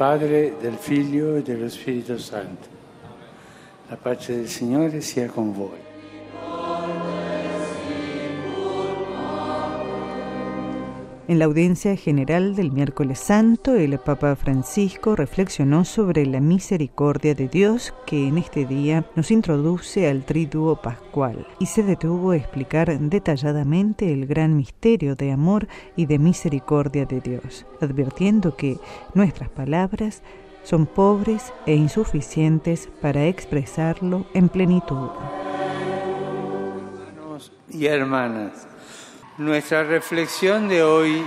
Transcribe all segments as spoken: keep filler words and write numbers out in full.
Padre, del Figlio e dello Spirito Santo. La pace del Signore sia con voi. En la audiencia general del miércoles santo, el Papa Francisco reflexionó sobre la misericordia de Dios que en este día nos introduce al triduo pascual y se detuvo a explicar detalladamente el gran misterio de amor y de misericordia de Dios, advirtiendo que nuestras palabras son pobres e insuficientes para expresarlo en plenitud. Hermanos y hermanas, nuestra reflexión de hoy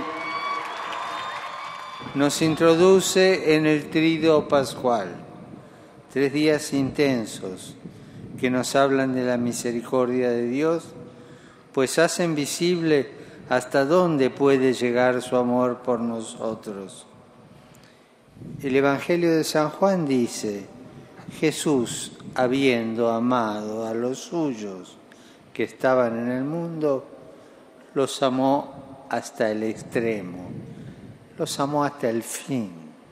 nos introduce en el Triduo Pascual, tres días intensos que nos hablan de la misericordia de Dios, pues hacen visible hasta dónde puede llegar su amor por nosotros. El Evangelio de San Juan dice: Jesús, habiendo amado a los suyos que estaban en el mundo, los amó hasta el extremo, los amó hasta el fin.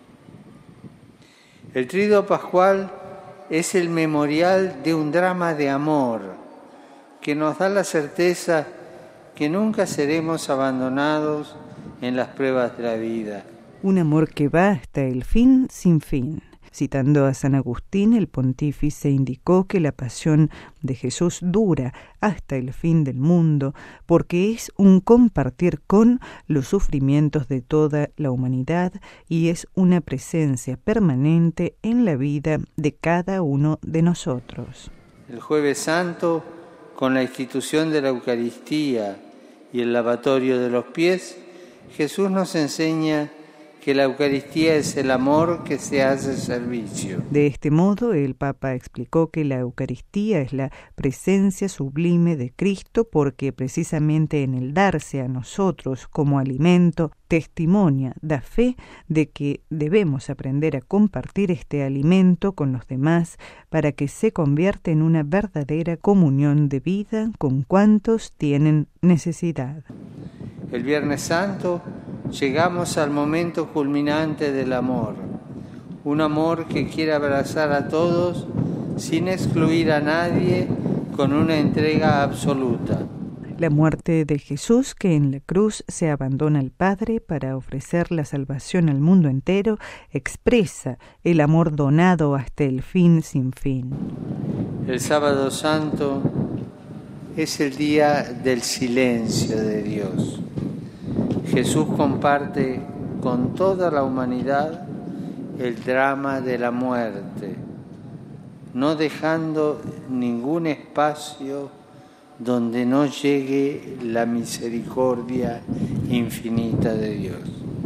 El Triduo Pascual es el memorial de un drama de amor que nos da la certeza que nunca seremos abandonados en las pruebas de la vida. Un amor que va hasta el fin sin fin. Citando a San Agustín, el pontífice indicó que la pasión de Jesús dura hasta el fin del mundo, porque es un compartir con los sufrimientos de toda la humanidad y es una presencia permanente en la vida de cada uno de nosotros. El Jueves Santo, con la institución de la Eucaristía y el lavatorio de los pies, Jesús nos enseña que la Eucaristía es el amor que se hace servicio. De este modo, el Papa explicó que la Eucaristía es la presencia sublime de Cristo porque precisamente en el darse a nosotros como alimento, testimonia, da fe de que debemos aprender a compartir este alimento con los demás para que se convierta en una verdadera comunión de vida con cuantos tienen necesidad. El Viernes Santo llegamos al momento culminante del amor, un amor que quiere abrazar a todos sin excluir a nadie, con una entrega absoluta. La muerte de Jesús, que en la cruz se abandona al Padre para ofrecer la salvación al mundo entero, expresa el amor donado hasta el fin sin fin. El Sábado Santo es el día del silencio de Dios. Jesús comparte con toda la humanidad el drama de la muerte, no dejando ningún espacio donde no llegue la misericordia infinita de Dios.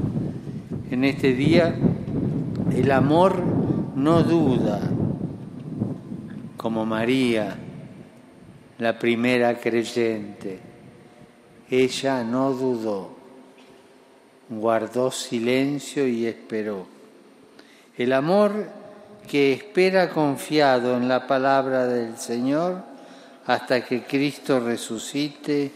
En este día, el amor no duda, como María, la primera creyente. Ella no dudó. Guardó silencio y esperó. El amor que espera confiado en la palabra del Señor hasta que Cristo resucite,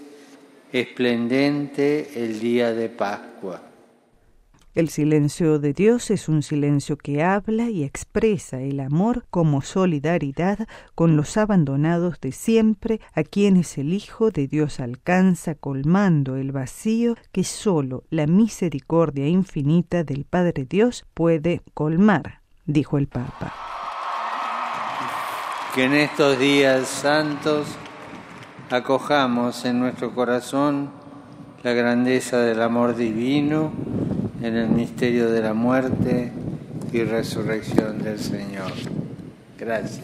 esplendente el día de Pascua. El silencio de Dios es un silencio que habla y expresa el amor como solidaridad con los abandonados de siempre, a quienes el Hijo de Dios alcanza colmando el vacío que solo la misericordia infinita del Padre Dios puede colmar, dijo el Papa. Que en estos días santos acojamos en nuestro corazón la grandeza del amor divino en el misterio de la muerte y resurrección del Señor. Gracias.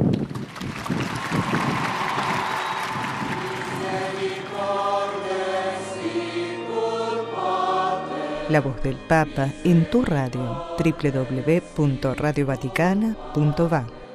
La voz del Papa en tu radio, doble u doble u doble u punto radio vaticana punto va.